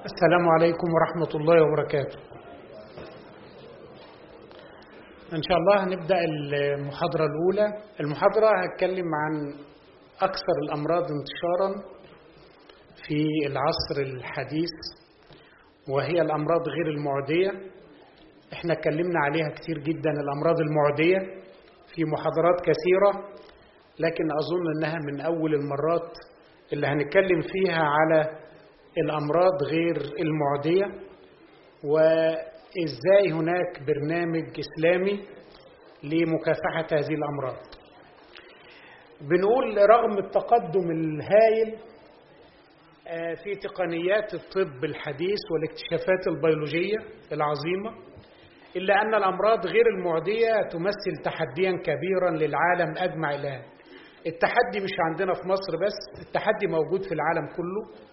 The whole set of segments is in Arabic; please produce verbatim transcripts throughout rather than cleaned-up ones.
السلام عليكم ورحمة الله وبركاته. إن شاء الله هنبدأ المحاضرة الأولى. المحاضرة هتكلم عن أكثر الأمراض انتشاراً في العصر الحديث، وهي الأمراض غير المعدية. احنا اتكلمنا عليها كتير جدا، الأمراض المعدية في محاضرات كثيرة، لكن أظن أنها من أول المرات اللي هنتكلم فيها على الأمراض غير المعدية، وإزاي هناك برنامج إسلامي لمكافحة هذه الأمراض. بنقول رغم التقدم الهائل في تقنيات الطب الحديث والاكتشافات البيولوجية العظيمة، إلا أن الأمراض غير المعدية تمثل تحديا كبيرا للعالم أجمع الآن. التحدي مش عندنا في مصر بس، التحدي موجود في العالم كله.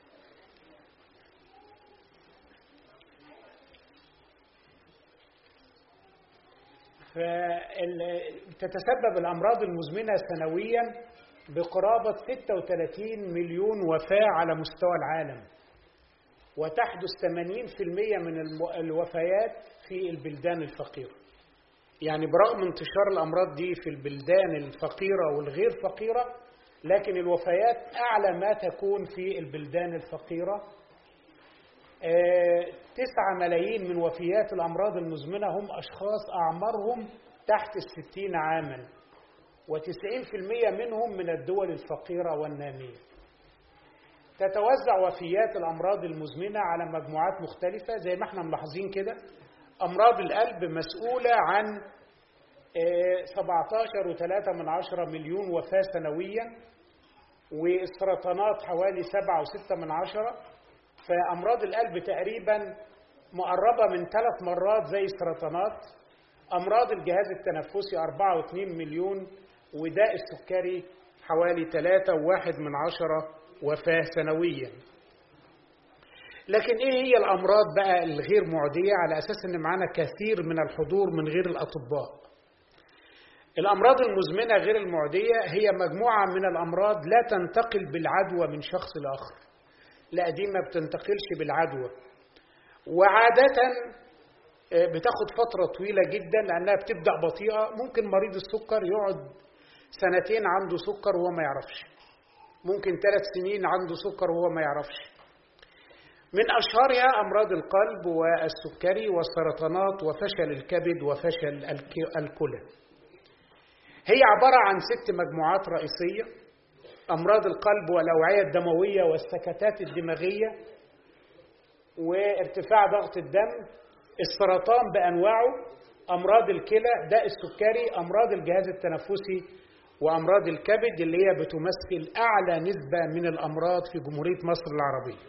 فتتسبب الأمراض المزمنة سنويا بقرابة ستة وثلاثين مليون وفاة على مستوى العالم، وتحدث ثمانين بالمئة من الوفيات في البلدان الفقيرة. يعني برغم انتشار الأمراض دي في البلدان الفقيرة والغير فقيرة، لكن الوفيات أعلى ما تكون في البلدان الفقيرة. تسعة ملايين من وفيات الأمراض المزمنة هم أشخاص أعمارهم تحت الستين عاما، وتسعين بالمئة منهم من الدول الفقيرة والنامية. تتوزع وفيات الأمراض المزمنة على مجموعات مختلفة زي ما احنا ملاحظين كده. أمراض القلب مسؤولة عن سبعة عشر وثلاثة من عشرة مليون وفاة سنويا، والسرطانات حوالي سبعة وستة من عشرة. فأمراض القلب تقريبا مقربة من ثلاث مرات زي السرطانات. أمراض الجهاز التنفسي أربعة واثنين مليون، وداء السكري حوالي ثلاثة وواحد من عشرة وفاة سنويا. لكن إيه هي الأمراض بقى الغير معدية، على أساس أن معنا كثير من الحضور من غير الأطباء؟ الأمراض المزمنة غير المعدية هي مجموعة من الأمراض لا تنتقل بالعدوى من شخص لآخر. لا، دي ما بتنتقلش بالعدوى، وعادة بتاخد فترة طويلة جدا لأنها بتبدأ بطيئة. ممكن مريض السكر يقعد سنتين عنده سكر وهو ما يعرفش، ممكن ثلاث سنين عنده سكر وهو ما يعرفش. من أشهرها أمراض القلب والسكري والسرطانات وفشل الكبد وفشل الكلى. هي عبارة عن ست مجموعات رئيسية: أمراض القلب والأوعية الدموية والسكتات الدماغية وارتفاع ضغط الدم، السرطان بأنواعه، أمراض الكلى، داء السكري، أمراض الجهاز التنفسي، وأمراض الكبد اللي هي بتمثل أعلى نسبة من الأمراض في جمهورية مصر العربية.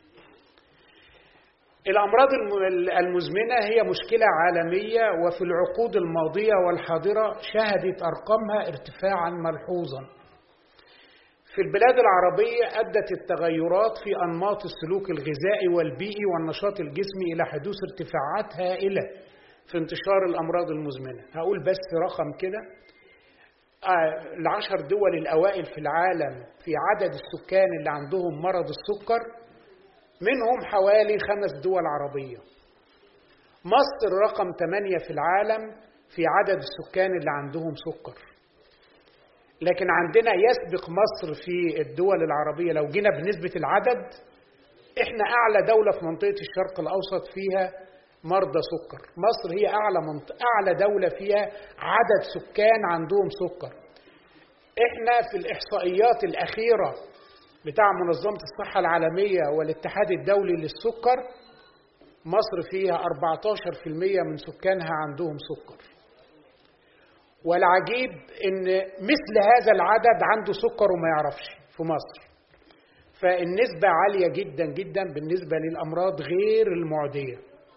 الأمراض المزمنة هي مشكلة عالمية، وفي العقود الماضية والحاضرة شهدت أرقامها ارتفاعا ملحوظا. في البلاد العربية أدت التغيرات في أنماط السلوك الغذائي والبيئي والنشاط الجسمي إلى حدوث ارتفاعات هائلة في انتشار الأمراض المزمنة. هقول بس رقم كده: آه العشر دول الأوائل في العالم في عدد السكان اللي عندهم مرض السكر، منهم حوالي خمس دول عربية. مصر رقم ثمانية في العالم في عدد السكان اللي عندهم سكر، لكن عندنا يسبق مصر في الدول العربية. لو جينا بنسبة العدد، احنا أعلى دولة في منطقة الشرق الأوسط فيها مرضى سكر. مصر هي أعلى منطقة، أعلى دولة فيها عدد سكان عندهم سكر. احنا في الإحصائيات الأخيرة بتاع منظمة الصحة العالمية والاتحاد الدولي للسكر، مصر فيها أربعة عشر بالمئة من سكانها عندهم سكر. والعجيب ان مثل هذا العدد عنده سكر وما يعرفش في مصر. فالنسبة عالية جدا جدا بالنسبة للأمراض غير المعدية.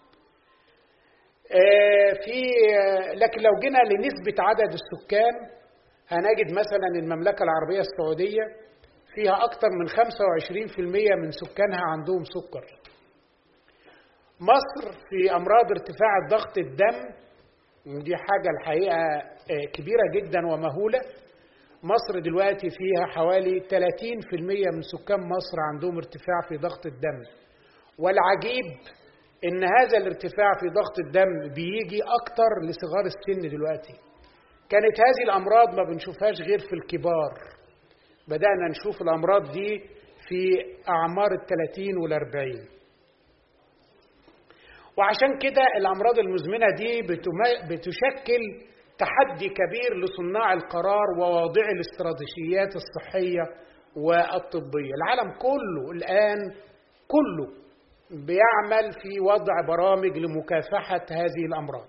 في لكن لو جينا لنسبة عدد السكان، هنجد مثلا المملكة العربية السعودية فيها أكثر من خمسة وعشرين بالمئة من سكانها عندهم سكر. مصر في أمراض ارتفاع ضغط الدم، ودي حاجة الحقيقة كبيرة جدا ومهولة. مصر دلوقتي فيها حوالي ثلاثين بالمئة من سكان مصر عندهم ارتفاع في ضغط الدم، والعجيب إن هذا الارتفاع في ضغط الدم بيجي أكتر لصغار السن دلوقتي. كانت هذه الأمراض ما بنشوفهاش غير في الكبار، بدأنا نشوف الأمراض دي في أعمار الثلاثين والأربعين. وعشان كده الأمراض المزمنة دي بتشكل تحدي كبير لصناع القرار وواضعي الاستراتيجيات الصحية والطبية. العالم كله الآن كله بيعمل في وضع برامج لمكافحة هذه الأمراض.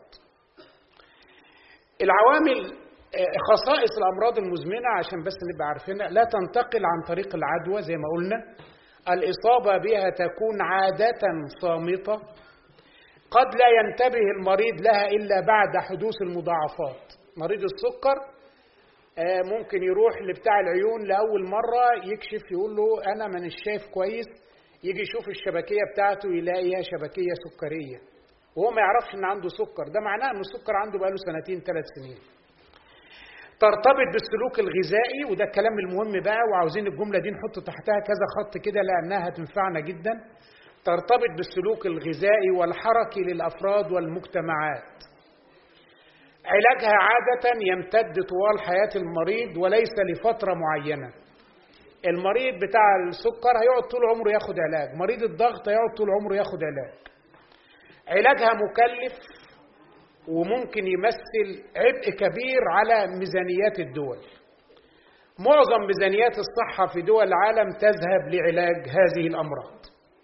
العوامل خصائص الأمراض المزمنة عشان بس نبقى عارفينها، لا تنتقل عن طريق العدوى زي ما قلنا، الإصابة بها تكون عادة صامتة، قد لا ينتبه المريض لها إلا بعد حدوث المضاعفات. مريض السكر ممكن يروح لبتاع العيون لأول مرة يكشف يقول له أنا من الشايف كويس، يجي يشوف الشبكية بتاعته يلاقيها شبكية سكرية وهو ما يعرفش إن عنده سكر، ده معناه إن السكر عنده بقاله سنتين ثلاث سنين. ترتبط بالسلوك الغذائي، وده الكلام المهم بقى، وعاوزين الجملة دي نحط تحتها كذا خط كده لأنها هتنفعنا جدا. ترتبط بالسلوك الغذائي والحركي للأفراد والمجتمعات. علاجها عادة يمتد طوال حياة المريض وليس لفترة معينة. المريض بتاع السكر هيقعد طول عمره ياخد علاج، مريض الضغط هيقعد طول عمره ياخد علاج. علاجها مكلف وممكن يمثل عبء كبير على ميزانيات الدول. معظم ميزانيات الصحة في دول العالم تذهب لعلاج هذه الأمراض.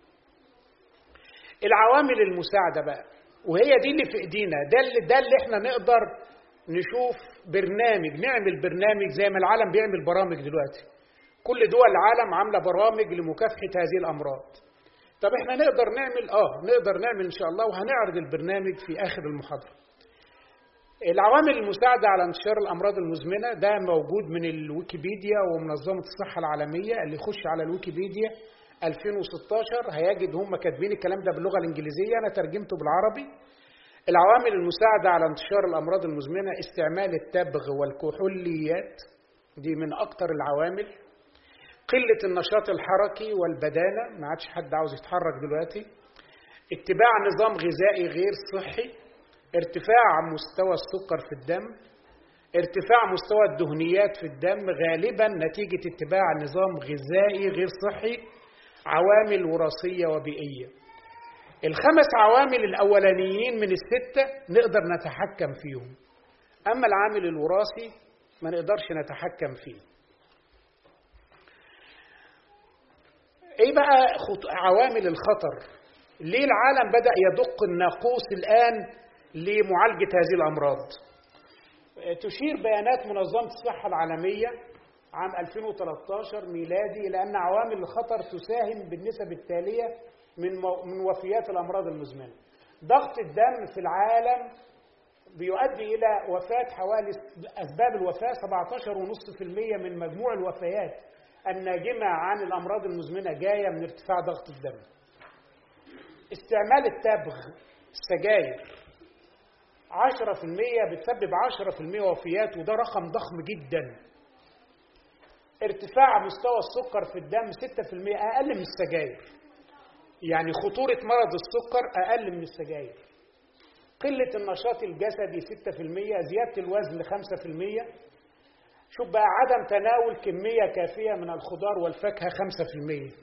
العوامل المساعدة بقى، وهي دي اللي في ايدينا، ده اللي, ده اللي احنا نقدر نشوف برنامج، نعمل برنامج زي ما العالم بيعمل برامج دلوقتي. كل دول العالم عاملة برامج لمكافحة هذه الأمراض. طب احنا نقدر نعمل اه نقدر نعمل ان شاء الله، وهنعرض البرنامج في آخر المحاضرة. العوامل المساعدة على انتشار الأمراض المزمنة ده موجود من الويكيبيديا ومنظمة الصحة العالمية. اللي يخش على الويكيبيديا ألفين وستاشر هيجد هم كاتبين الكلام ده باللغة الإنجليزية، أنا ترجمته بالعربي. العوامل المساعدة على انتشار الأمراض المزمنة: استعمال التبغ والكحوليات، دي من أكتر العوامل. قلة النشاط الحركي والبدانة، ما عادش حد عاوز يتحرك دلوقتي. اتباع نظام غذائي غير صحي. ارتفاع مستوى السكر في الدم. ارتفاع مستوى الدهنيات في الدم غالبا نتيجة اتباع نظام غذائي غير صحي. عوامل وراثية وبيئية. الخمس عوامل الأولانيين من الستة نقدر نتحكم فيهم، أما العامل الوراثي ما نقدرش نتحكم فيه. إيه بقى عوامل الخطر؟ ليه العالم بدأ يدق الناقوس الآن لمعالجة هذه الأمراض؟ تشير بيانات منظمة الصحة العالمية عام ألفين وثلاثة عشر ميلادي إلى أن عوامل الخطر تساهم بالنسب التالية من من وفيات الأمراض المزمنة. ضغط الدم في العالم بيؤدي إلى وفاة حوالي، أسباب الوفاة سبعة عشر فاصلة خمسة بالمئة من مجموع الوفيات الناجمة عن الأمراض المزمنة جاية من ارتفاع ضغط الدم. استعمال التبغ، السجاير، عشرة بالمئة بتسبب عشرة بالمئة وفيات، وده رقم ضخم جدا. ارتفاع مستوى السكر في الدم ستة بالمئة، أقل من السجاير، يعني خطورة مرض السكر أقل من السجاير. قلة النشاط الجسدي ستة بالمئة، زيادة الوزن خمسة بالمئة. شوف بقى، عدم تناول كمية كافية من الخضار والفاكهة خمسة بالمئة.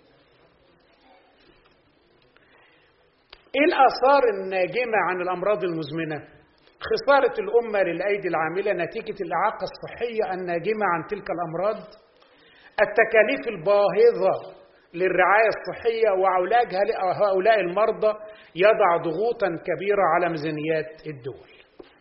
ايه الآثار الناجمة عن الأمراض المزمنة؟ خسارة الأمة للأيدي العاملة نتيجة الإعاقة الصحية الناجمة عن تلك الأمراض. التكاليف الباهظة للرعاية الصحية وعلاج هؤلاء المرضى يضع ضغوطا كبيرة على ميزانيات الدول.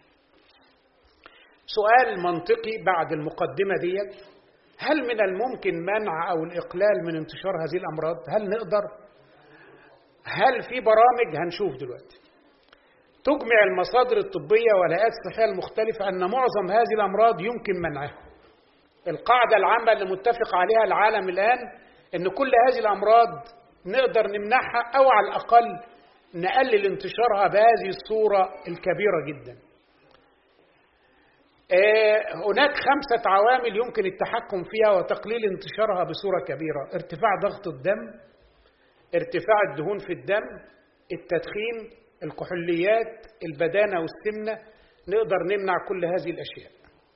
سؤال منطقي بعد المقدمة ديت: هل من الممكن منع أو الإقلال من انتشار هذه الأمراض؟ هل نقدر؟ هل في برامج؟ هنشوف دلوقتي. تجمع المصادر الطبية والهيئات الصحية المختلفة أن معظم هذه الأمراض يمكن منعها. القاعدة العامة اللي متفق عليها العالم الآن أن كل هذه الأمراض نقدر نمنعها، أو على الأقل نقلل انتشارها بهذه الصورة الكبيرة جدا. هناك خمسة عوامل يمكن التحكم فيها وتقليل انتشارها بصورة كبيرة: ارتفاع ضغط الدم، ارتفاع الدهون في الدم، التدخين، الكحوليات، البدانة والسمنة، نقدر نمنع كل هذه الأشياء.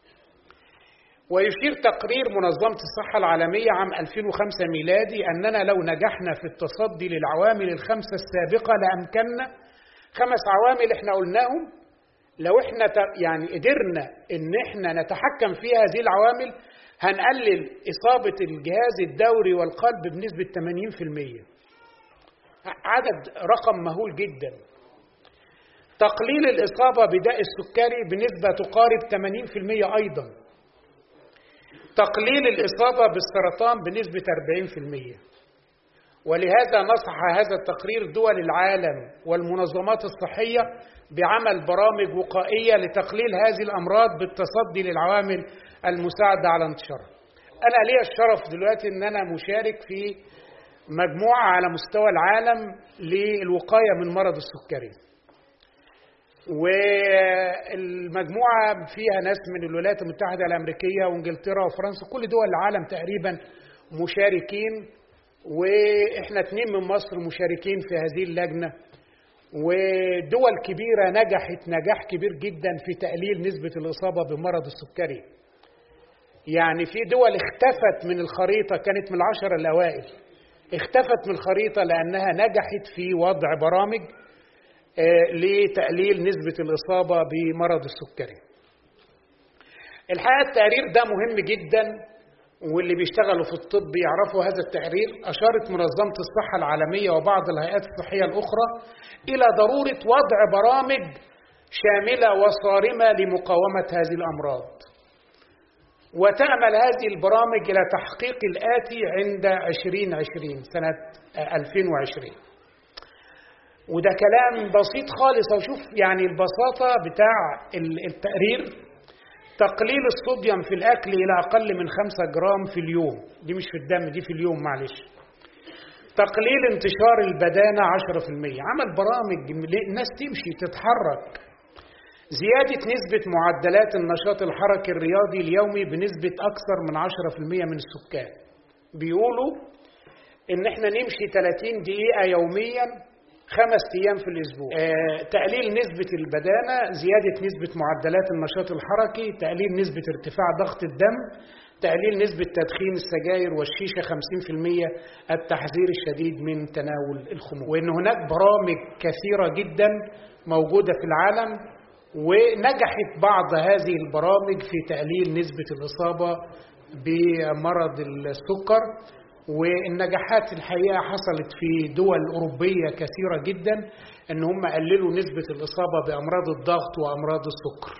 ويشير تقرير منظمة الصحة العالمية عام ألفين وخمسة ميلادي أننا لو نجحنا في التصدي للعوامل الخمسة السابقة لأمكننا خمس عوامل احنا قلناهم، لو احنا يعني قدرنا ان احنا نتحكم في هذه العوامل هنقلل إصابة الجهاز الدوري والقلب بنسبة ثمانين بالمئة. عدد رقم مهول جدا. تقليل الإصابة بداء السكري بنسبة تقارب ثمانين بالمئة أيضا. تقليل الإصابة بالسرطان بنسبة أربعين بالمئة. ولهذا نصح هذا التقرير دول العالم والمنظمات الصحية بعمل برامج وقائية لتقليل هذه الأمراض بالتصدي للعوامل المساعدة على انتشارها. أنا لي الشرف دلوقتي أن أنا مشارك في مجموعة على مستوى العالم للوقاية من مرض السكري، والمجموعة فيها ناس من الولايات المتحدة الأمريكية وإنجلترا وفرنسا، كل دول العالم تقريبا مشاركين، وإحنا اتنين من مصر مشاركين في هذه اللجنة. ودول كبيرة نجحت نجاح كبير جدا في تقليل نسبة الإصابة بمرض السكري. يعني في دول اختفت من الخريطة، كانت من العشر الأوائل، اختفت من الخريطة لأنها نجحت في وضع برامج لتقليل نسبة الإصابة بمرض السكري. الحقيقة التقرير ده مهم جدا، واللي بيشتغلوا في الطب يعرفوا هذا التقرير. أشارت منظمة الصحة العالمية وبعض الهيئات الصحية الأخرى إلى ضرورة وضع برامج شاملة وصارمة لمقاومة هذه الأمراض، وتأمل هذه البرامج إلى تحقيق الآتي عند عشرين عشرين سنة ألفين وعشرين. وده كلام بسيط خالص، وشوف يعني البساطة بتاع التقرير. تقليل الصوديوم في الأكل إلى أقل من خمسة جرام في اليوم، دي مش في الدم، دي في اليوم معلش. تقليل انتشار البدانة عشرة بالمئة، عمل برامج الناس تمشي تتحرك. زيادة نسبة معدلات النشاط الحركي الرياضي اليومي بنسبة أكثر من عشرة بالمئة من السكان. بيقولوا إن إحنا نمشي ثلاثين دقيقة يومياً خمس أيام في الأسبوع. آه، تقليل نسبة البدانة، زيادة نسبة معدلات النشاط الحركي، تقليل نسبة ارتفاع ضغط الدم، تقليل نسبة تدخين السجاير والشيشة خمسين بالمئة، التحذير الشديد من تناول الخمور. وإن هناك برامج كثيرة جدا موجودة في العالم، ونجحت بعض هذه البرامج في تقليل نسبة الإصابة بمرض السكر. والنجاحات الحقيقة حصلت في دول أوروبية كثيرة جدا أن هم قللوا نسبة الإصابة بأمراض الضغط وأمراض السكر.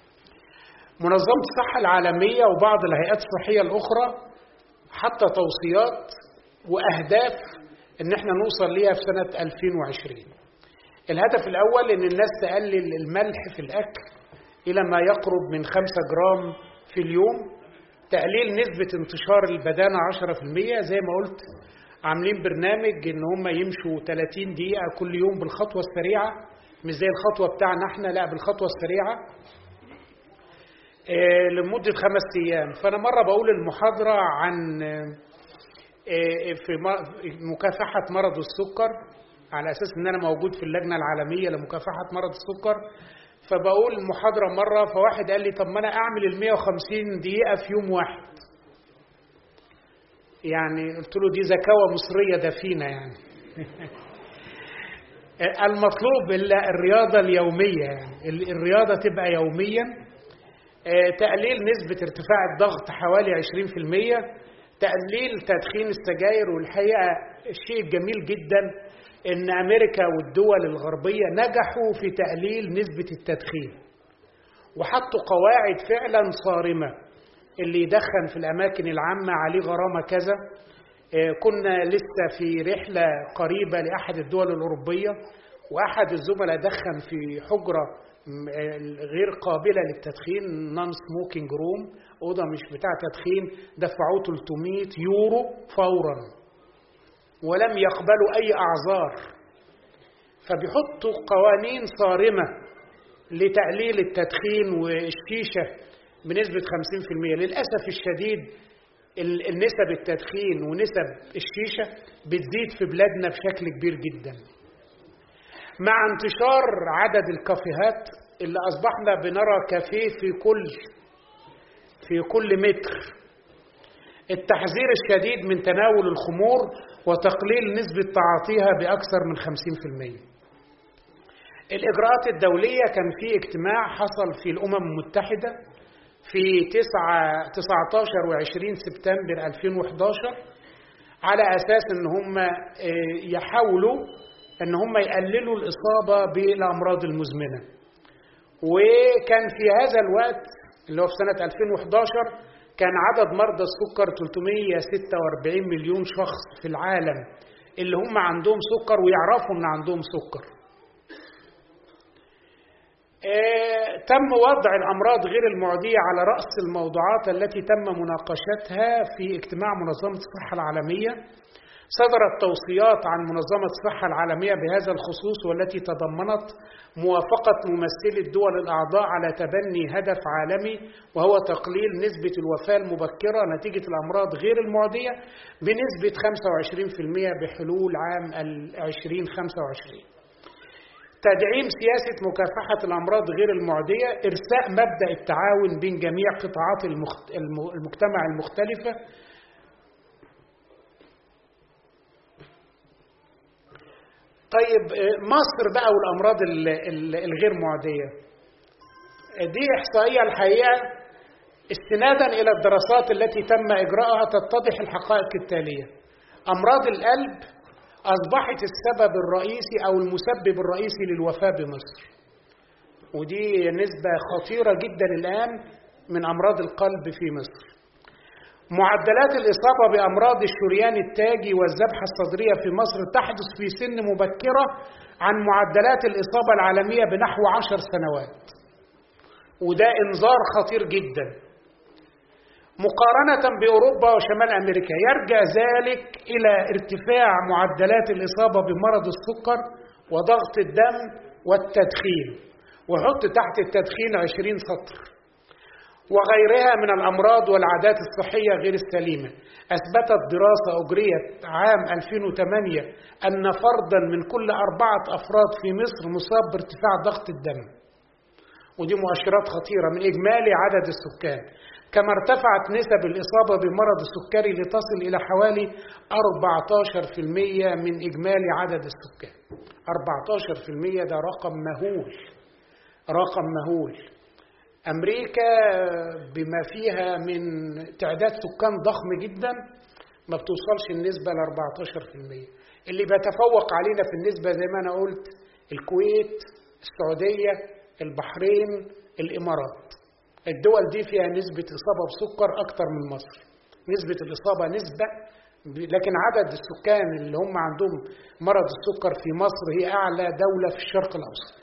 منظمة الصحة العالمية وبعض الهيئات الصحية الأخرى حتى توصيات وأهداف أن احنا نوصل ليها في سنة ألفين وعشرين. الهدف الأول أن الناس تقلل الملح في الأكل إلى ما يقرب من خمسة جرام في اليوم. تقليل نسبة انتشار البدانة عشرة بالمئة، زي ما قلت عاملين برنامج ان هم يمشوا ثلاثين دقيقة كل يوم بالخطوة السريعة، مش زي الخطوة بتاعنا احنا، لا بالخطوة السريعة آه لمدة خمس ايام. فانا مرة بقول المحاضرة عن آه في مكافحة مرض السكر، على اساس ان انا موجود في اللجنة العالمية لمكافحة مرض السكر، فبقول المحاضرة مرة، فواحد قال لي طب ما أنا أعمل المية وخمسين دقيقة في يوم واحد. يعني قلت له دي زكاوة مصرية دفينة يعني. المطلوب الرياضة اليومية، يعني الرياضة تبقى يوميا. تقليل نسبة ارتفاع الضغط حوالي عشرين بالمئة، تقليل تدخين السجاير. والحقيقة الشيء الجميل جدا إن أمريكا والدول الغربية نجحوا في تقليل نسبة التدخين، وحطوا قواعد فعلا صارمة. اللي يدخن في الأماكن العامة عليه غرامة كذا. كنا لسه في رحلة قريبة لأحد الدول الأوروبية، وأحد الزملاء دخن في حجرة غير قابلة للتدخين، نون سموكينج روم، أوضة مش بتاع تدخين، دفعوه ثلاثمئة يورو فورا ولم يقبلوا أي أعذار. فبيحطوا قوانين صارمة لتقليل التدخين والشيشة بنسبة خمسين بالمئة. للأسف الشديد النسب التدخين ونسب الشيشة بتزيد في بلادنا بشكل كبير جدا، مع انتشار عدد الكافيهات اللي أصبحنا بنرى كافيه في كل في كل متر. التحذير الشديد من تناول الخمور وتقليل نسبة تعاطيها بأكثر من خمسين بالمئة. الإجراءات الدولية كان في اجتماع حصل في الأمم المتحدة في تسعة عشر وعشرين سبتمبر ألفين وإحدى عشر على أساس أن هم يحاولوا أن هم يقللوا الإصابة بالأمراض المزمنة. وكان في هذا الوقت اللي هو في سنة ألفين وإحدى عشر كان عدد مرضى السكر ثلاثمئة وستة وأربعين مليون شخص في العالم اللي هم عندهم سكر ويعرفوا أن عندهم سكر. آه، تم وضع الأمراض غير المعدية على رأس الموضوعات التي تم مناقشتها في اجتماع منظمة الصحة العالمية. صدرت توصيات عن منظمة الصحة العالمية بهذا الخصوص، والتي تضمنت موافقة ممثلي الدول الأعضاء على تبني هدف عالمي وهو تقليل نسبة الوفاة المبكرة نتيجة الأمراض غير المعدية بنسبة خمسة وعشرين بالمئة بحلول عام ألفين وخمسة وعشرين. تدعيم سياسة مكافحة الأمراض غير المعدية، إرساء مبدأ التعاون بين جميع قطاعات المجتمع المختلفة. طيب مصر بقى والأمراض الغير معدية دي إحصائية الحقيقة استنادا إلى الدراسات التي تم إجراءها تتضح الحقائق التالية. أمراض القلب أصبحت السبب الرئيسي أو المسبب الرئيسي للوفاة بمصر، ودي نسبة خطيرة جدا الآن من أمراض القلب في مصر. معدلات الإصابة بأمراض الشريان التاجي والذبحة الصدرية في مصر تحدث في سن مبكرة عن معدلات الإصابة العالمية بنحو عشر سنوات، وده إنذار خطير جدا. مقارنة بأوروبا وشمال أمريكا يرجع ذلك إلى ارتفاع معدلات الإصابة بمرض السكر وضغط الدم والتدخين، وحط تحت التدخين عشرين سطر، وغيرها من الأمراض والعادات الصحية غير السليمة. أثبتت دراسة أجريت عام ألفين وثمانية أن فردا من كل أربعة أفراد في مصر مصاب بارتفاع ضغط الدم، ودي مؤشرات خطيرة من إجمالي عدد السكان. كما ارتفعت نسب الإصابة بمرض السكري لتصل إلى حوالي أربعة عشر بالمئة من إجمالي عدد السكان. أربعة عشر بالمئة ده رقم مهول، رقم مهول. أمريكا بما فيها من تعداد سكان ضخم جدا ما بتوصلش النسبة ل أربعة عشر بالمئة. اللي بيتفوق علينا في النسبة زي ما أنا قلت الكويت، السعودية، البحرين، الإمارات. الدول دي فيها نسبة إصابة بسكر أكتر من مصر. نسبة الإصابة نسبة، لكن عدد السكان اللي هم عندهم مرض السكر في مصر هي أعلى دولة في الشرق الأوسط.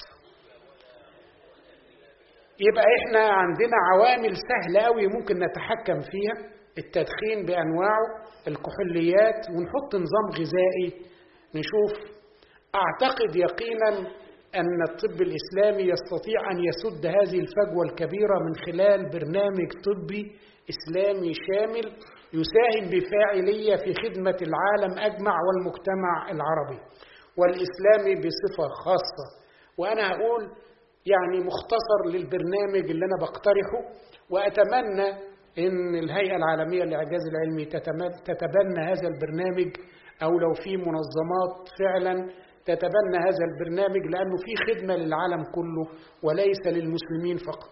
يبقى إحنا عندنا عوامل سهلة قوي ممكن نتحكم فيها: التدخين بأنواعه، الكحوليات، ونحط نظام غذائي نشوف. أعتقد يقينا أن الطب الإسلامي يستطيع أن يسد هذه الفجوة الكبيرة من خلال برنامج طبي إسلامي شامل يساهم بفاعلية في خدمة العالم أجمع والمجتمع العربي والإسلامي بصفة خاصة. وأنا هقول يعني مختصر للبرنامج اللي أنا بقترحه، وأتمنى أن الهيئة العالمية للإعجاز العلمي تتبنى هذا البرنامج، أو لو في منظمات فعلا تتبنى هذا البرنامج، لأنه في خدمة للعالم كله وليس للمسلمين فقط.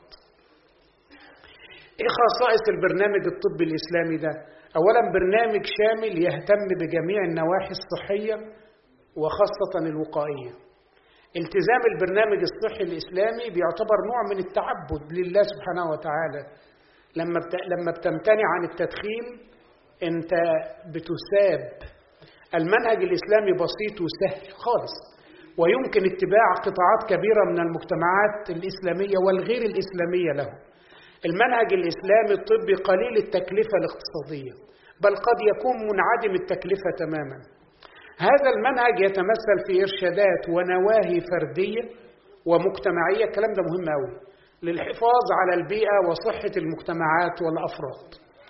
إيه خصائص البرنامج الطبي الإسلامي ده؟ أولا برنامج شامل يهتم بجميع النواحي الصحية وخاصة الوقائية. التزام البرنامج الصحي الإسلامي بيعتبر نوع من التعبد لله سبحانه وتعالى. لما لما بتمتنع عن التدخين أنت بتساب. المنهج الإسلامي بسيط وسهل خالص، ويمكن اتباع قطاعات كبيرة من المجتمعات الإسلامية والغير الإسلامية له. المنهج الإسلامي الطبي قليل التكلفة الاقتصادية، بل قد يكون منعدم التكلفة تماما. هذا المنهج يتمثل في إرشادات ونواهي فردية ومجتمعية، الكلام ده مهم أوي، للحفاظ على البيئة وصحة المجتمعات والأفراد.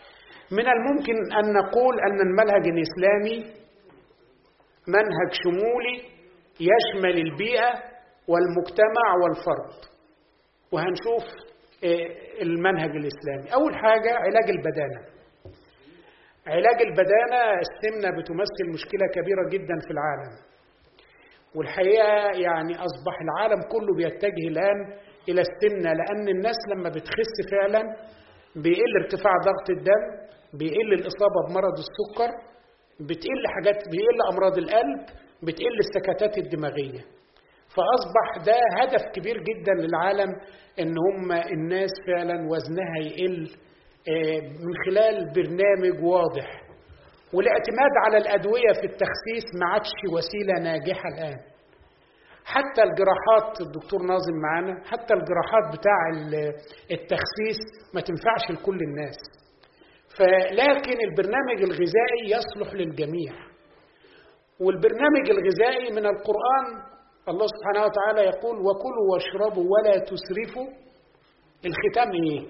من الممكن أن نقول أن المنهج الإسلامي منهج شمولي يشمل البيئة والمجتمع والفرد. وهنشوف المنهج الإسلامي. أول حاجة علاج البدانة. علاج البدانة، السمنة بتمثل مشكلة كبيرة جدا في العالم، والحقيقة يعني أصبح العالم كله بيتجه الآن إلى السمنة، لأن الناس لما بتخس فعلا بيقل ارتفاع ضغط الدم، بيقل الإصابة بمرض السكر، بتقل حاجات، بيقل أمراض القلب، بتقل السكتات الدماغية. فأصبح ده هدف كبير جدا للعالم إن هم الناس فعلا وزنها يقل من خلال برنامج واضح. والاعتماد على الأدوية في التخسيس ما عادش وسيلة ناجحة الآن. حتى الجراحات، الدكتور ناظم معانا، حتى الجراحات بتاع التخسيس ما تنفعش لكل الناس. فلكن البرنامج الغذائي يصلح للجميع. والبرنامج الغذائي من القرآن، الله سبحانه وتعالى يقول: وكلوا واشربوا ولا تسرفوا. الختام ايه؟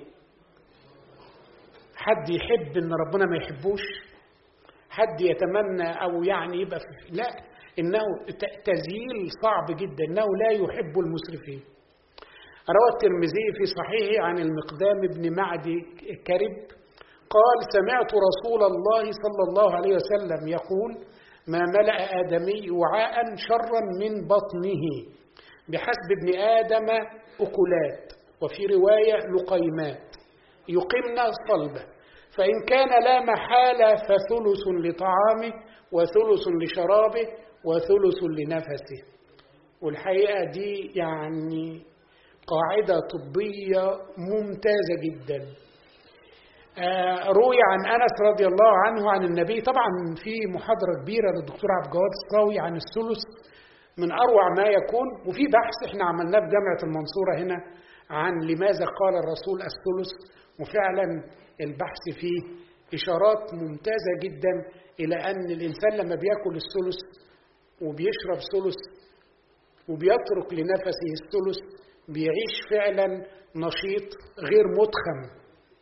حد يحب ان ربنا ما يحبوش؟ حد يتمنى او يعني يبقى في؟ لا، انه تزييل صعب جدا، انه لا يحب المسرفين. روى الترمذي في صحيحه عن المقدام بن معدي كرب قال: سمعت رسول الله صلى الله عليه وسلم يقول: ما ملأ آدمي وعاء شرا من بطنه بحسب ابن آدم أكلات، وفي رواية لقيمات يقمن صلبه، فإن كان لا محالة فثلث لطعامه وثلث لشرابه وثلث لنفسه. والحقيقة دي يعني قاعدة طبية ممتازة جدا. آه روي عن أنس رضي الله عنه عن النبي، طبعا في محاضرة كبيرة للدكتور عبد الجواد الصاوي عن الثلث من أروع ما يكون، وفي بحث احنا عملناه في جامعة المنصورة هنا عن لماذا قال الرسول الثلث، وفعلا البحث فيه إشارات ممتازة جدا إلى أن الإنسان لما بيأكل الثلث وبيشرب ثلث وبيترك لنفسه الثلث بيعيش فعلا نشيط غير متخم.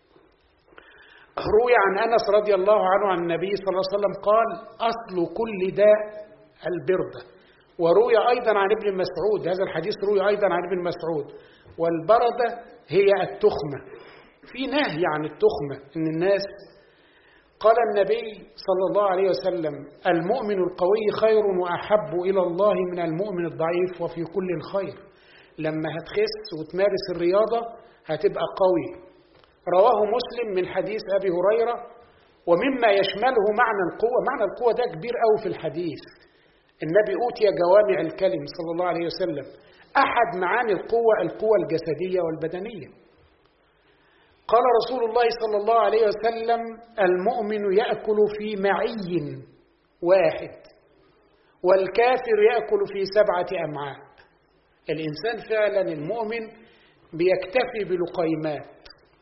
روي عن أنس رضي الله عنه عن النبي صلى الله عليه وسلم قال: أصل كل داء البردة. وروي أيضا عن ابن مسعود، هذا الحديث روي أيضا عن ابن مسعود: والبردة هي التخمة. في نهي عن التخمة، إن الناس، قال النبي صلى الله عليه وسلم: المؤمن القوي خير وأحب إلى الله من المؤمن الضعيف وفي كل الخير. لما هتخس وتمارس الرياضة هتبقى قوي. رواه مسلم من حديث أبي هريرة. ومما يشمله معنى القوة، معنى القوة ده كبير قوي في الحديث. النبي أوتي جوامع الكلم صلى الله عليه وسلم. أحد معاني القوة القوة الجسدية والبدنية. قال رسول الله صلى الله عليه وسلم: المؤمن يأكل في معي واحد والكافر يأكل في سبعة أمعاء. الإنسان فعلا المؤمن بيكتفي بلقيمات.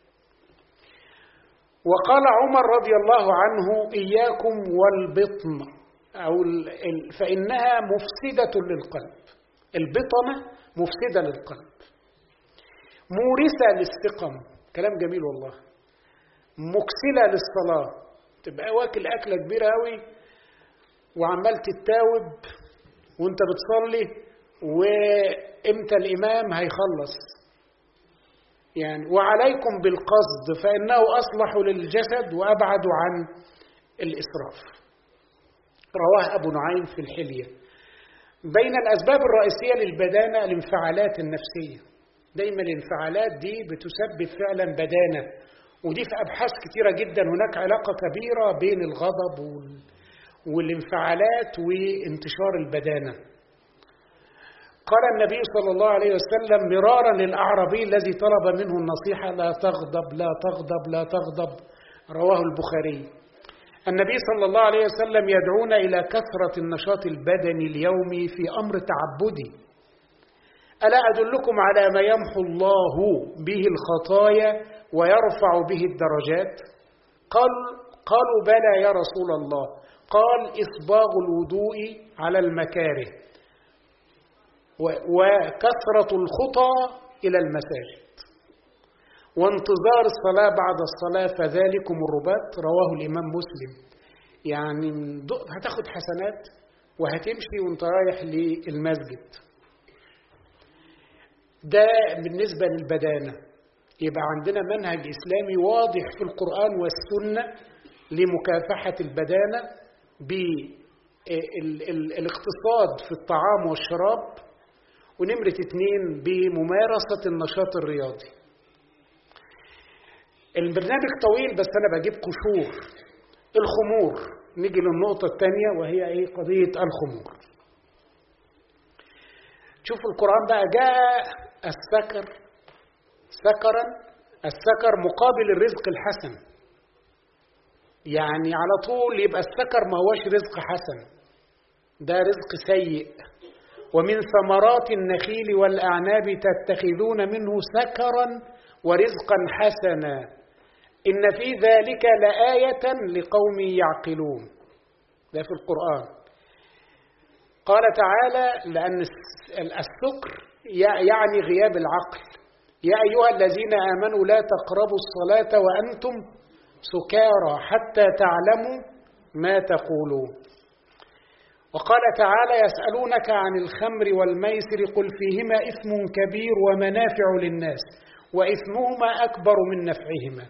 وقال عمر رضي الله عنه: إياكم والبطن، أو فإنها مفسدة للقلب. البطنة مفسدة للقلب، مورثة للسقم، كلام جميل والله، مكسلة للصلاة. تبقى واكل أكلة كبيرة أوي وعمال تتاوب وانت بتصلي، وامتى الإمام هيخلص يعني. وعليكم بالقصد فإنه أصلح للجسد وأبعد عن الإسراف. رواه أبو نعيم في الحلية. بين الأسباب الرئيسية للبدانة الانفعالات النفسية. دايما الانفعالات دي بتسبب فعلا بدانة، ودي في أبحاث كتيرة جدا هناك علاقة كبيرة بين الغضب والانفعالات وانتشار البدانة. قال النبي صلى الله عليه وسلم مرارا للأعرابي الذي طلب منه النصيحة: لا تغضب لا تغضب لا تغضب. رواه البخاري. النبي صلى الله عليه وسلم يدعونا إلى كثرة النشاط البدني اليومي في أمر تعبدي. ألا أدلكم على ما يمحو الله به الخطايا ويرفع به الدرجات؟ قال قالوا بلى يا رسول الله. قال: إصباغ الوضوء على المكاره وكثرة الخطى إلى المساجد. وانتظار الصلاة بعد الصلاة فذلكم الرباط، رواه الإمام مسلم. يعني هتاخد حسنات وهتمشي وانت رايح للمسجد. ده بالنسبة للبدانة. يبقى عندنا منهج إسلامي واضح في القرآن والسنة لمكافحة البدانة بالاقتصاد في الطعام والشراب، ونمرة اتنين بممارسة النشاط الرياضي. البرنامج طويل بس أنا بجيب قشور. الخمور، نيجي للنقطة الثانية وهي ايه؟ قضية الخمور. شوف القرآن بقى، جاء السكر سكرا، السكر مقابل الرزق الحسن. يعني على طول يبقى السكر ما هوش رزق حسن، ده رزق سيء. ومن ثمرات النخيل والأعناب تتخذون منه سكرا ورزقا حسنا إن في ذلك لآية لقوم يعقلون. ده في القرآن. قال تعالى لأن السكر يعني غياب العقل. يا أيها الذين آمنوا لا تقربوا الصلاة وأنتم سكارى حتى تعلموا ما تقولون. وقال تعالى يسألونك عن الخمر والميسر قل فيهما إثم كبير ومنافع للناس وإثمهما أكبر من نفعهما.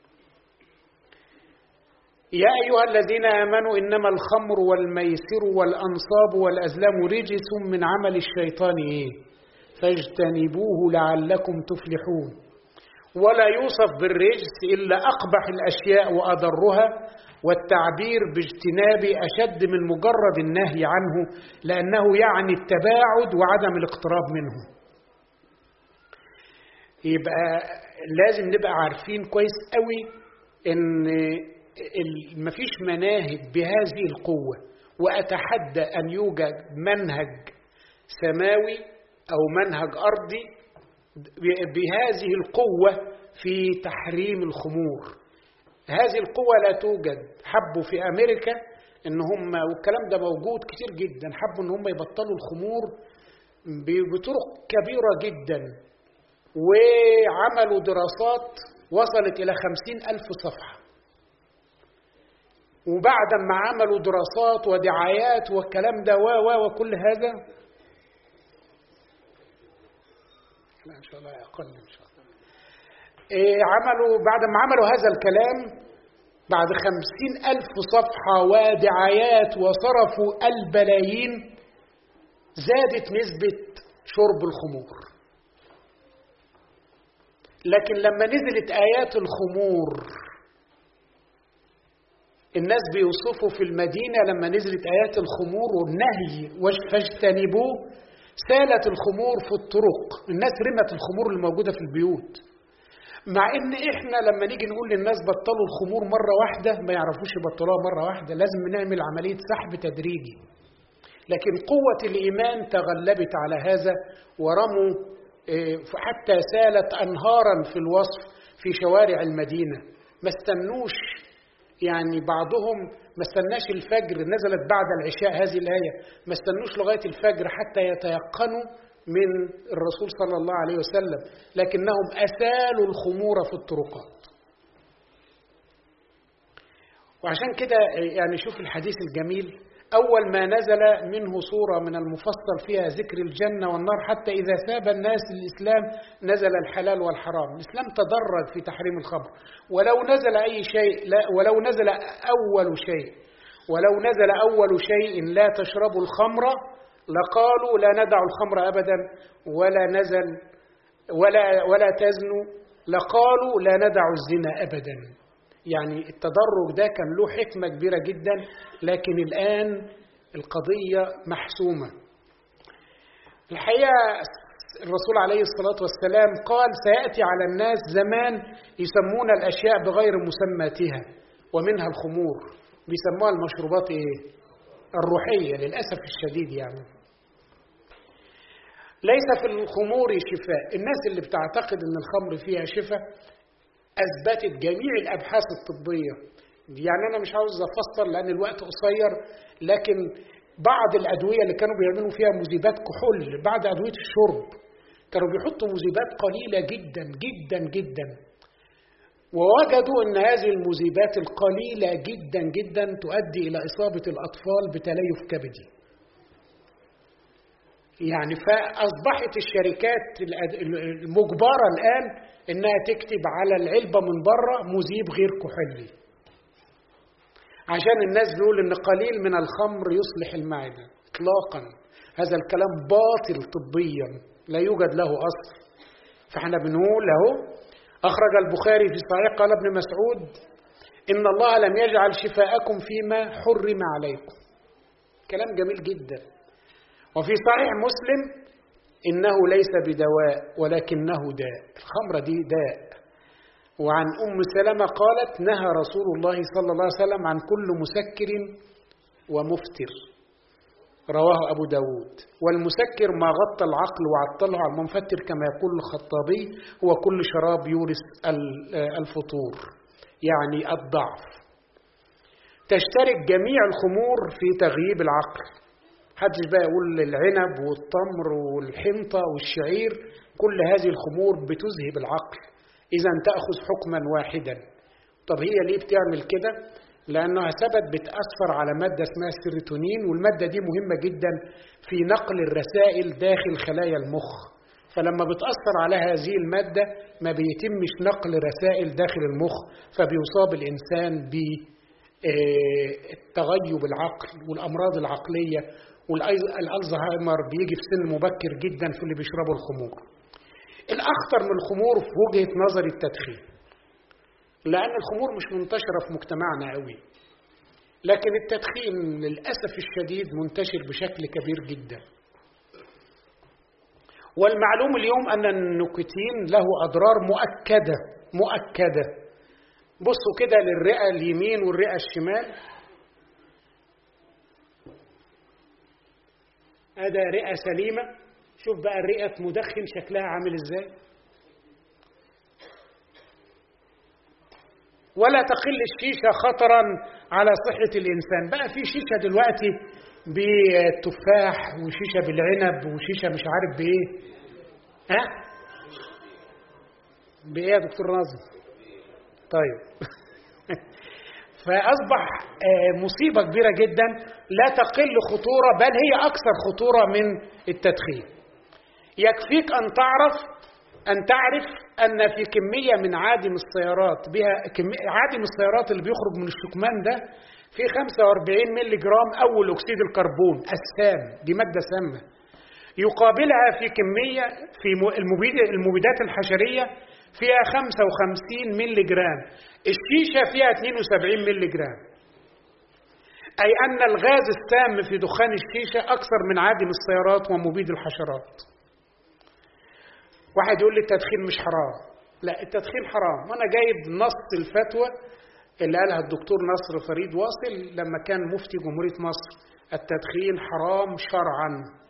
يا أيها الذين آمنوا إنما الخمر والميسر والأنصاب والأزلام رجس من عمل الشيطان إيه؟ فاجتنبوه لعلكم تفلحون. ولا يوصف بالرجس إلا أقبح الأشياء وأضرها، والتعبير باجتناب أشد من مجرد النهي عنه، لأنه يعني التباعد وعدم الاقتراب منه. يبقى لازم نبقى عارفين كويس قوي إن مفيش مناهج بهذه القوة، وأتحدى أن يوجد منهج سماوي أو منهج أرضي بهذه القوة في تحريم الخمور. هذه القوة لا توجد. حبوا في أمريكا إن هم، والكلام ده موجود كتير جدا، حبوا إن هم يبطلوا الخمور بطرق كبيرة جدا، وعملوا دراسات وصلت إلى خمسين ألف صفحة. وبعد ما عملوا دراسات ودعايات والكلام ده و و وكل هذا، لا إن شاء الله أقل إن شاء الله، إيه عملوا بعد ما عملوا هذا الكلام بعد خمسين ألف صفحة ودعايات وصرفوا البلايين، زادت نسبة شرب الخمور. لكن لما نزلت آيات الخمور، الناس بيوصفوا في المدينة لما نزلت آيات الخمور والنهي فاجتنبوه، سالت الخمور في الطرق، الناس رمت الخمور اللي موجودة في البيوت. مع ان احنا لما نيجي نقول للناس بطلوا الخمور مرة واحدة ما يعرفوش يبطلوها مرة واحدة، لازم نعمل عملية سحب تدريجي. لكن قوة الإيمان تغلبت على هذا ورموا حتى سالت أنهارا في الوصف في شوارع المدينة. ما استنوش، يعني بعضهم ما استناش الفجر، نزلت بعد العشاء هذه الآية، ما استنوش لغاية الفجر حتى يتيقنوا من الرسول صلى الله عليه وسلم، لكنهم أسالوا الخمور في الطرقات. وعشان كده يعني شوف الحديث الجميل، أول ما نزل منه صورة من المفصل فيها ذكر الجنة والنار، حتى إذا ثاب الناس للإسلام نزل الحلال والحرام. الإسلام تدرج في تحريم الخمر، ولو نزل أي شيء لا ولو نزل أول شيء ولو نزل أول شيء لا تشربوا الخمر لقالوا لا ندع الخمر أبدا، ولا نزل ولا ولا تزنوا لقالوا لا ندع الزنا أبدا. يعني التدرج ده كان له حكمة كبيرة جدا، لكن الآن القضية محسومة. الحقيقة الرسول عليه الصلاة والسلام قال سيأتي على الناس زمان يسمون الأشياء بغير مسماتها، ومنها الخمور، بيسموها المشروبات إيه؟ الروحية للأسف الشديد. يعني ليس في الخمور شفاء. الناس اللي بتعتقد أن الخمر فيها شفاء أثبتت جميع الأبحاث الطبية. يعني أنا مش عاوز أفصل لأن الوقت قصير، لكن بعض الأدوية اللي كانوا بيعملوا فيها مذيبات كحول بعد أدوية الشرب كانوا بيحطوا مذيبات قليلة جدا جدا جدا ووجدوا أن هذه المذيبات القليلة جدا جدا تؤدي إلى إصابة الأطفال بتليف كبدي. يعني فأصبحت الشركات المجبرة الآن أنها تكتب على العلبة من بره مذيب غير كحولي، عشان الناس بيقول أن قليل من الخمر يصلح المعدة. إطلاقا هذا الكلام باطل طبيا لا يوجد له أصل. فإحنا بنقول له أخرج البخاري في صحيح قال ابن مسعود إن الله لم يجعل شفاءكم فيما حرم عليكم. كلام جميل جدا. وفي صحيح مسلم إنه ليس بدواء ولكنه داء. الخمرة دي داء. وعن أم سلمة قالت نهى رسول الله صلى الله عليه وسلم عن كل مسكر ومفتر، رواه أبو داود. والمسكر ما غطى العقل وعطله على المنفتر كما يقول الخطابي هو كل شراب يورث الفطور يعني الضعف. تشترك جميع الخمور في تغييب العقل. حدش بقى يقول العنب والتمر والحنطة والشعير، كل هذه الخمور بتذهب العقل إذا تأخذ حكما واحدا. طب هي ليه بتعمل كده؟ لأنها ثبت بتأثر على مادة اسمها السيروتونين، والمادة دي مهمة جدا في نقل الرسائل داخل خلايا المخ. فلما بتأثر على هذه المادة ما بيتمش نقل رسائل داخل المخ، فبيصاب الإنسان بالتغيب العقل والأمراض العقلية، والألزهايمر بيجي في سن مبكر جدا في اللي بيشربوا الخمور. الأخطر من الخمور في وجهة نظر التدخين، لأن الخمور مش منتشرة في مجتمعنا قوي، لكن التدخين للأسف الشديد منتشر بشكل كبير جدا. والمعلوم اليوم أن النيكوتين له أضرار مؤكدة مؤكدة. بصوا كده للرئة اليمين والرئة الشمال، هذا رئة سليمة، شوف بقى الرئة مدخن شكلها عامل ازاي. ولا تقل الشيشة خطرا على صحة الإنسان. بقى في شيشة دلوقتي بالتفاح وشيشة بالعنب وشيشة مش عارف بإيه. ها؟ بإيه يا دكتور ناظم؟ طيب. فأصبح مصيبة كبيرة جدا لا تقل خطورة، بل هي أكثر خطورة من التدخين. يكفيك أن تعرف أن تعرف أن في كمية من عادم السيارات بها كمية عادم السيارات اللي بيخرج من الشكمان ده في خمسة وأربعين ملي جرام أول أكسيد الكربون السام، دي مادة سامة. يقابلها في كمية في المبيدات الحشرية فيها خمسة وخمسين ملي جرام. الشيشة فيها اثنين وسبعين ملي جرام، أي أن الغاز السام في دخان الشيشة أكثر من عادم السيارات ومبيد الحشرات. واحد يقول لي التدخين مش حرام. لا، التدخين حرام. وانا جايب نص الفتوى اللي قالها الدكتور نصر فريد واصل لما كان مفتي جمهورية مصر: التدخين حرام شرعا.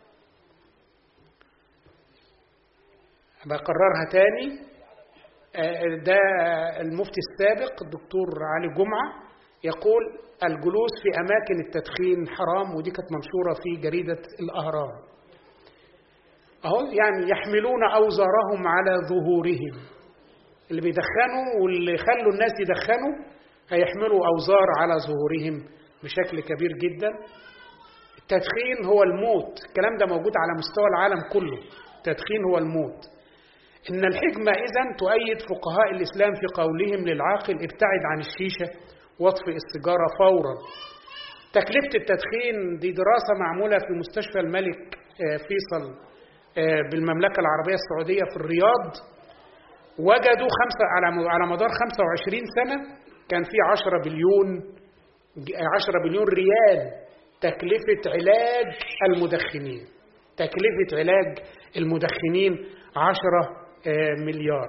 بقررها تاني، ده المفتي السابق الدكتور علي جمعة يقول الجلوس في أماكن التدخين حرام، ودي كانت منشورة في جريدة الأهرام. أهو يعني يحملون أوزارهم على ظهورهم. اللي بيدخنوا واللي خلوا الناس يدخنوا هيحملوا أوزار على ظهورهم بشكل كبير جدا. التدخين هو الموت. الكلام ده موجود على مستوى العالم كله. التدخين هو الموت. إن الحكمة إذن تؤيد فقهاء الإسلام في قولهم للعاقل ابتعد عن الشيشة واطفئ السيجارة فورا. تكلفة التدخين دي دراسة معمولة في مستشفى الملك فيصل بالمملكة العربية السعودية في الرياض. وجدوا خمسة على مدار خمسة وعشرين سنة كان في عشرة بليون عشرة بليون ريال تكلفة علاج المدخنين. تكلفة علاج المدخنين عشرة مليار.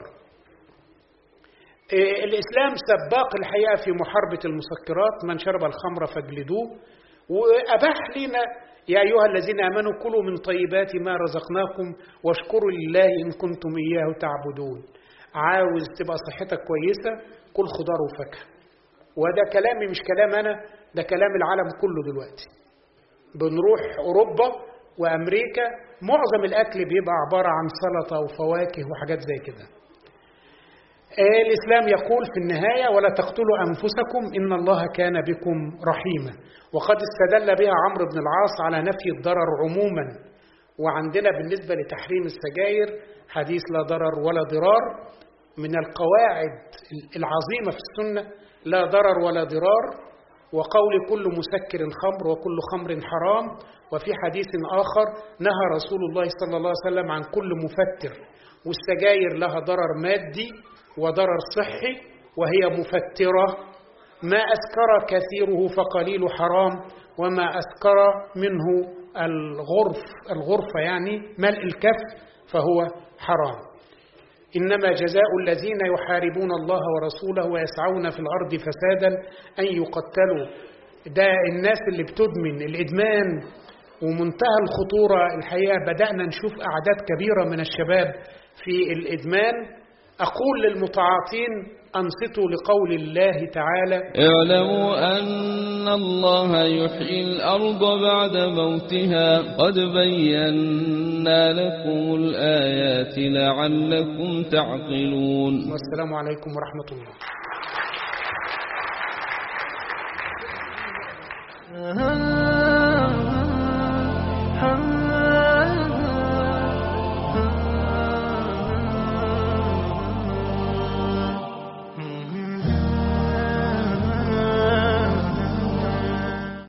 الإسلام سباق الحقيقة في محاربة المسكرات. من شرب الخمر فاجلدوه. وأباح لنا يا أيها الذين آمنوا كلوا من طيبات ما رزقناكم واشكروا لله إن كنتم إياه تعبدون. عاوز تبقى صحتك كويسة كل خضار وفاكهة. وده كلامي مش كلام أنا، ده كلام العالم كله دلوقتي. بنروح أوروبا وأمريكا معظم الأكل بيبقى عبارة عن سلطة وفواكه وحاجات زي كده. الإسلام يقول في النهاية: ولا تقتلوا أنفسكم إن الله كان بكم رحيما. وقد استدل بها عمرو بن العاص على نفي الضرر عموما. وعندنا بالنسبة لتحريم السجاير حديث لا ضرر ولا ضرار، من القواعد العظيمة في السنة: لا ضرر ولا ضرار. وقول كل مسكر خمر وكل خمر حرام. وفي حديث آخر نهى رسول الله صلى الله عليه وسلم عن كل مفتر. والسجاير لها ضرر مادي وضرر صحي وهي مفترة. ما أسكر كثيره فقليل حرام، وما أسكر منه الغرف الغرفة يعني ملء الكف فهو حرام. إنما جزاء الذين يحاربون الله ورسوله ويسعون في الأرض فسادا أن يقتلوا. ده الناس اللي بتدمن الإدمان ومنتهى الخطورة. الحقيقة بدأنا نشوف أعداد كبيرة من الشباب في الإدمان. أقول للمتعاطين: أنصتوا لقول الله تعالى: اعلموا أن الله يحيي الأرض بعد موتها قد بينا لكم الآيات لعلكم تعقلون. والسلام عليكم ورحمة الله.